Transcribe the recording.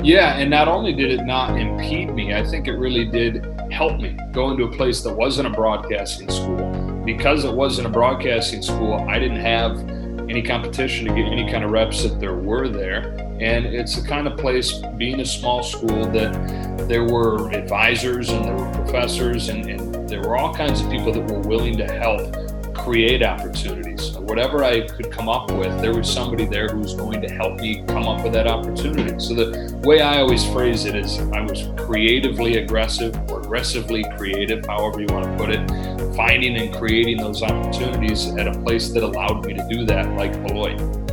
Yeah, and not only did it not impede me, I think it really did help me go into a place that wasn't a broadcasting school. Because it wasn't a broadcasting school, I didn't have any competition to get any kind of reps that there were there. And it's the kind of place, being a small school, that there were advisors and there were professors and there were all kinds of people that were willing to help create opportunities. Whatever I could come up with, there was somebody there who was going to help me come up with that opportunity. So the way I always phrase it is I was creatively aggressive or aggressively creative, however you want to put it, finding and creating those opportunities at a place that allowed me to do that, like Beloit.